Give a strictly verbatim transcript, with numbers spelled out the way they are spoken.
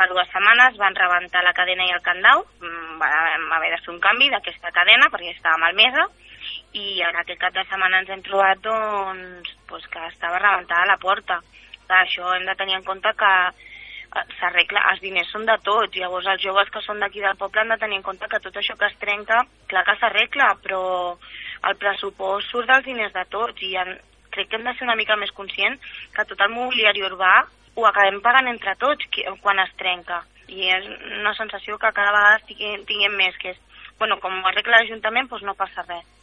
fa dues setmanes van rebentar la cadena i el candau, vam haver de fer un canvi d'aquesta cadena perquè estava malmesa, i en aquest cap de setmana ens hem trobat doncs, doncs que estava rebentada la porta. Clar, això hem de tenir en compte que s'arregla, els diners són de tots, llavors els joves que són d'aquí del poble han de tenir en compte que tot això que es trenca, clar que s'arregla, però el pressupost surt dels diners de tots i en, crec que hem de ser una mica més conscients que tot el mobiliari urbà ho acabem pagant entre tots quan es trenca. I és una sensació que cada vegada tinguem més, que és, bueno, com ho arregla l'Ajuntament, doncs no passa res.